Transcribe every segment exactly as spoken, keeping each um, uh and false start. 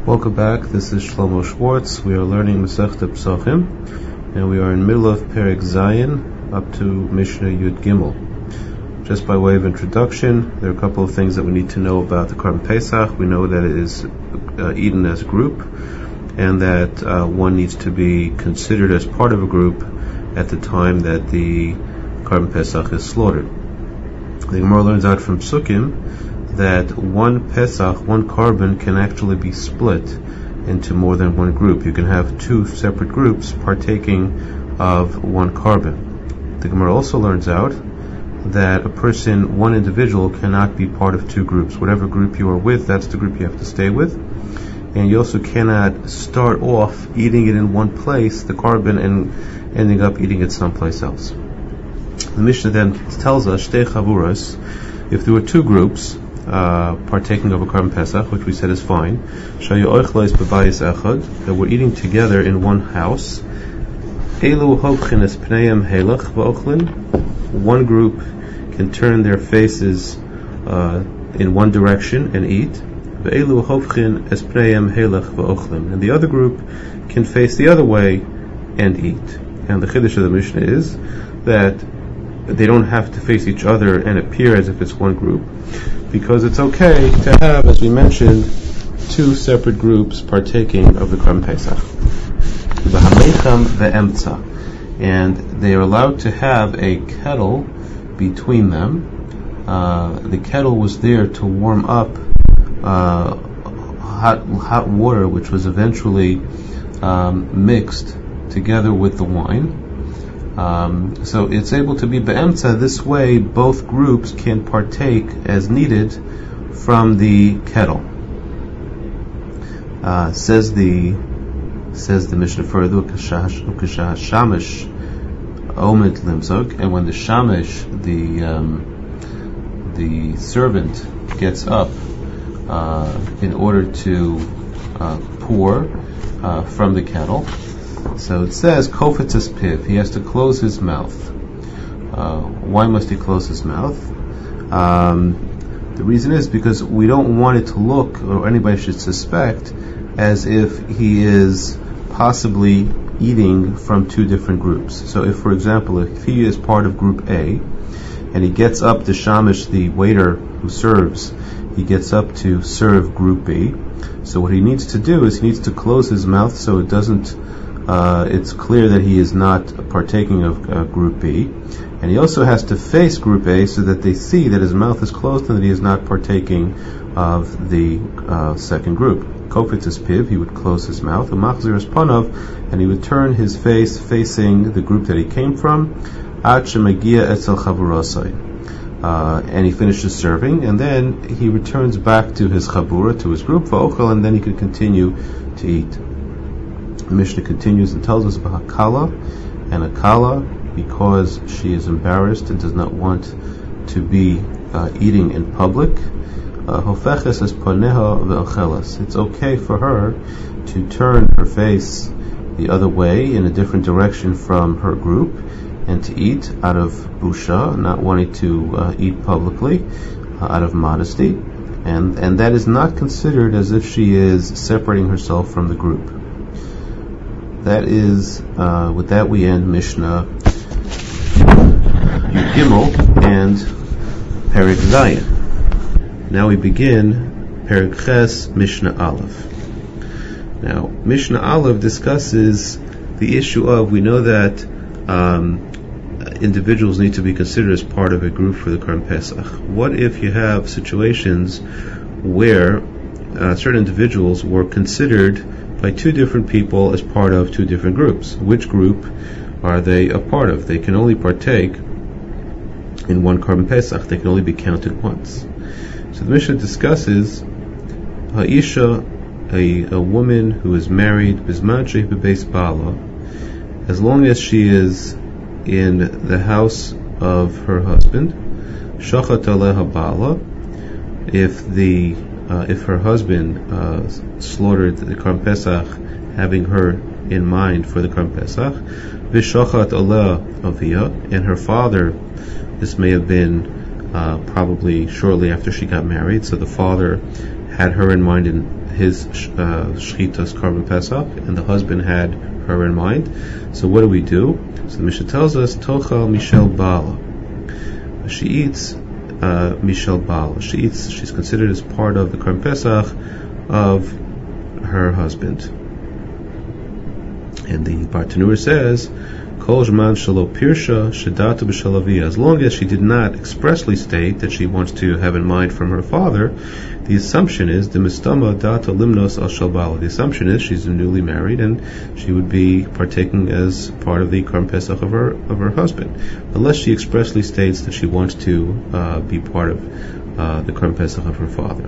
Welcome back. This is Shlomo Schwartz. We are learning Masechta Pesachim, and we are in the middle of Perek Zayin up to Mishnah Yud Gimel. Just by way of introduction, there are a couple of things that we need to know about the Korban Pesach. We know that it is uh, eaten as a group, and that uh, one needs to be considered as part of a group at the time that the Korban Pesach is slaughtered. The Gemara learns out from Sukkim that one Pesach, one Korban, can actually be split into more than one group. You can have two separate groups partaking of one Korban. The Gemara also learns out that a person, one individual, cannot be part of two groups. Whatever group you are with, that's the group you have to stay with. And you also cannot start off eating it in one place, the Korban, and ending up eating it someplace else. The Mishnah then tells us, Shtei Chavuras, if there were two groups uh, partaking of a Korban Pesach, which we said is fine, Shayu Oichleis B'bayis Echad, that we're eating together in one house, Elu Hovchin Es Pneim Helach V'Ochlin, one group can turn their faces uh, in one direction and eat, Ve'elu Hovchin Es Pneim Helach V'Ochlin, and the other group can face the other way and eat. And the Chiddush of the Mishnah is that they don't have to face each other and appear as if it's one group, because it's okay to have, as we mentioned, two separate groups partaking of the Korban Pesach. V'hamecham ve'emtza, and they are allowed to have a kettle between them. Uh, the kettle was there to warm up uh, hot hot water, which was eventually um, mixed together with the wine. Um, so it's able to be be'emtza. This way, both groups can partake as needed from the kettle. Uh, says the says the Mishnah further, shamish omed limzog, and when the shamish, the um, the servant, gets up uh, in order to uh, pour uh, from the kettle. So it says, Kofetz es piv, he has to close his mouth. Uh, why must he close his mouth? Um, the reason is because we don't want it to look, or anybody should suspect, as if he is possibly eating from two different groups. So if, for example, if he is part of group A, and he gets up to shamish, the waiter who serves, he gets up to serve group B. So what he needs to do is he needs to close his mouth so it doesn't Uh, it's clear that he is not partaking of uh, Group B, and he also has to face Group A so that they see that his mouth is closed and that he is not partaking of the uh, second group. Kofetz es piv, he would close his mouth, u'machzir es panav, and he would turn his face facing the group that he came from, ad shemagia etzel chavurasai, uh, and he finishes serving, and then he returns back to his chavura, to his group, va'ochel, and then he could continue to eat. The Mishnah continues and tells us about Kala, and a Kala, because she is embarrassed and does not want to be uh, eating in public, Hofeches es paneha ve'ochelas. It's okay for her to turn her face the other way in a different direction from her group and to eat out of busha, not wanting to uh, eat publicly, uh, out of modesty, and and that is not considered as if she is separating herself from the group. That is, uh, with that we end Mishnah Yud Gimel and Perek Zayin. Now we begin Perek Ches, Mishnah Aleph. Now, Mishnah Aleph discusses the issue of, we know that um, individuals need to be considered as part of a group for the Korban Pesach. What if you have situations where uh, certain individuals were considered by two different people as part of two different groups? Which group are they a part of? They can only partake in one Korban Pesach. They can only be counted once. So the Mishnah discusses Ha'isha, a, a woman who is married, Bizman she'hi bebeis ba'ala, as long as she is in the house of her husband, Shachat aleha ba'ala, if the Uh, if her husband uh, slaughtered the Korban Pesach, having her in mind for the Korban Pesach, v'shachat aleh aviyah, and her father, this may have been uh, probably shortly after she got married, so the father had her in mind in, his uh, shchitas korban pesach, and the husband had her in mind. So what do we do? So the Mishnah tells us, Tochal Mishel Bala. She eats uh, Mishel Bala. She eats. She's considered as part of the korban pesach of her husband. And the Bartanur says, Kol Zman Shelo Pirsha Shedata B'Shalavia. As long as she did not expressly state that she wants to have in mind from her father, the assumption is the Mistama Data Limnos Al Shalbala. The assumption is she's newly married and she would be partaking as part of the Korban Pesach of her of her husband, unless she expressly states that she wants to uh, be part of uh, the Korban Pesach of her father.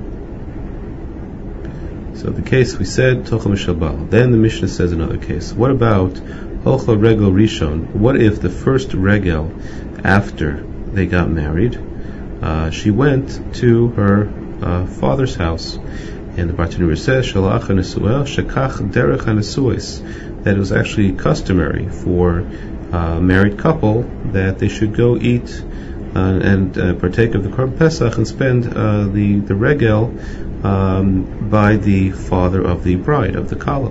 So the case we said Tochel Mishel Bala. Then the Mishnah says another case. What about Holcha Regel Rishon? What if the first regel after they got married, uh, she went to her uh, father's house, and the Bartanur says Shalach HaNesuel Shekach Derech HaNesuis, that it was actually customary for a married couple that they should go eat uh, and uh, partake of the Korban Pesach and spend uh, the the regel um, by the father of the bride, of the Kala.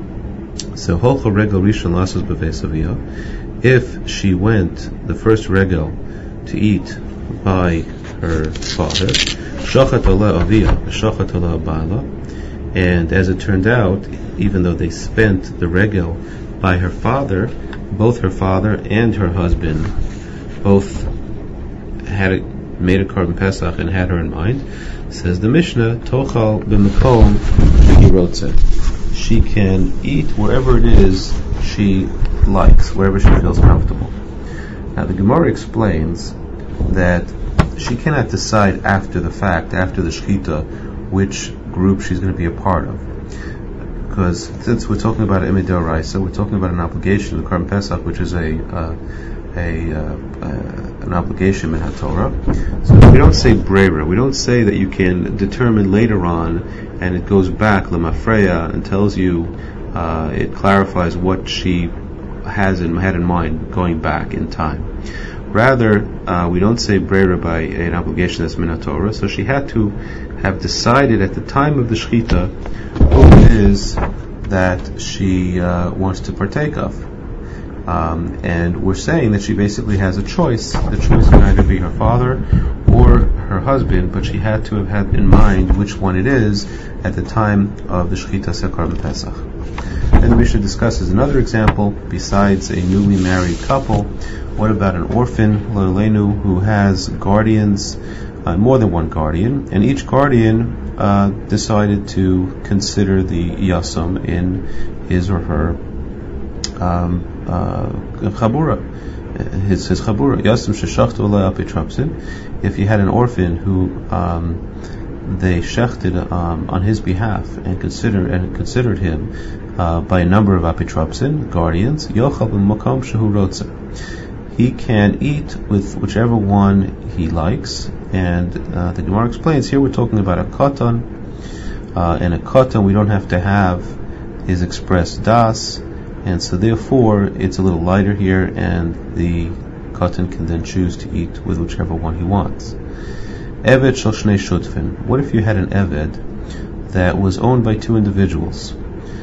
So Holcha Regel Rishon Lasos B'Veis Avia, if she went the first regel to eat by her father, Shachat Ala Avia, Shachat Ala Bala, and as it turned out, even though they spent the regel by her father, both her father and her husband both had a, made a Korban Pesach and had her in mind. Says the Mishnah, Tochal B'Makom Shehirotze. She can eat wherever it is she likes, wherever she feels comfortable. Now the Gemara explains that she cannot decide after the fact, after the shechita, which group she's going to be a part of. Because since we're talking about Emei D'Oraisa, we're talking about an obligation, the Korban Pesach, which is a uh, a uh, uh, an obligation in HaTorah. So we don't say breira. We don't say that you can determine later on, and it goes back lemafreya and tells you, uh, it clarifies what she has in had in mind going back in time. Rather, uh, we don't say breira by an obligation that's min HaTorah. So she had to have decided at the time of the shechita who it is that she uh, wants to partake of. Um, and we're saying that she basically has a choice. The choice can either be her father or her husband, but she had to have had in mind which one it is at the time of the Shechita Korban Pesach. Then the Mishnah discusses another example besides a newly married couple. What about an orphan, Lolenu, who has guardians, uh, more than one guardian, and each guardian uh, decided to consider the yasam in his or her um, uh, chabura, his his chabura. Yasam sheshachtu alei al pi trapsin. If you had an orphan who um, they shechted um, on his behalf and considered and considered him uh, by a number of apitropsin guardians, yochal b'makom shehu rotze. He can eat with whichever one he likes, and uh, the Gemara explains here we're talking about a katan, uh, and a katan we don't have to have his express das, and so therefore it's a little lighter here, and the katan can then choose to eat with whichever one he wants. Eved shel shnei shutfin. What if you had an eved that was owned by two individuals?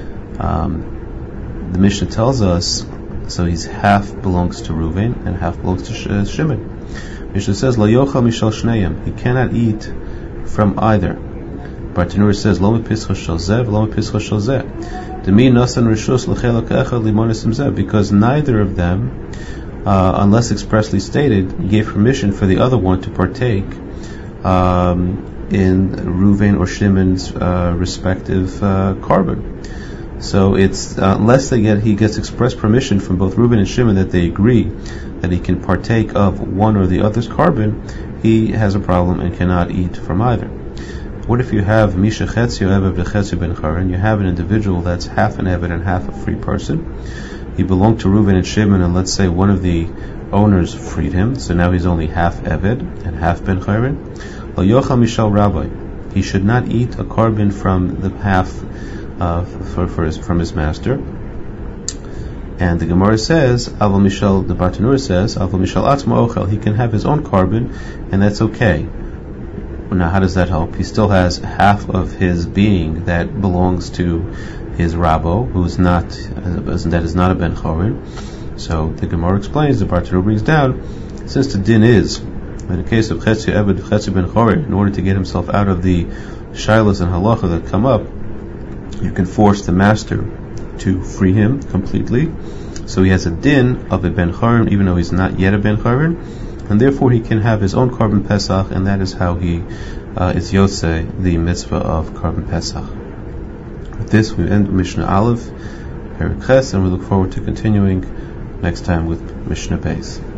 Um, the Mishnah tells us, so he's half belongs to Reuven and half belongs to Sh- Shimon. Mishnah says, Lo yochal mishal shneim. He cannot eat from either. Bartanur says, Lo mepischa shel zeh, lo mepischa shel zeh. Demi nasan rishus l'chelak echad limonesim zeh. Because neither of them, uh, unless expressly stated, gave permission for the other one to partake um, in Reuven or Shimon's uh, respective uh, carbon. So it's uh, unless they get he gets express permission from both Reuben and Shimon that they agree that he can partake of one or the other's carbon, he has a problem and cannot eat from either. What if you have Misha Chetzio Eved V'Chetzio Ben Charan? You have an individual that's half an Eved and half a free person. He belonged to Reuben and Shimon, and let's say one of the owners freed him, so now he's only half Eved and half Ben Charan. Lo Yochal Mishal Rabbi. He should not eat a carbon from the half Uh, for, for his, from his master. And the Gemara says, Aval Mishal, the Bartanur says, Aval Mishal Atzma Ochel, he can have his own carbon, and that's okay. Now, how does that help? He still has half of his being that belongs to his Rabbo, who is not, that is not a Ben Chorin. So the Gemara explains, the Bartanura brings down, since the din is, in the case of Chetzi Ebed, Chetzi Ben Chorin, in order to get himself out of the shilas and halacha that come up, you can force the master to free him completely. So he has a din of a Ben Chorin, even though he's not yet a Ben Chorin, and therefore he can have his own Korban Pesach, and that is how he uh, is Yosei, the mitzvah of Korban Pesach. With this, we end Mishnah Aleph, Perek Ches, and we look forward to continuing next time with Mishnah Beis.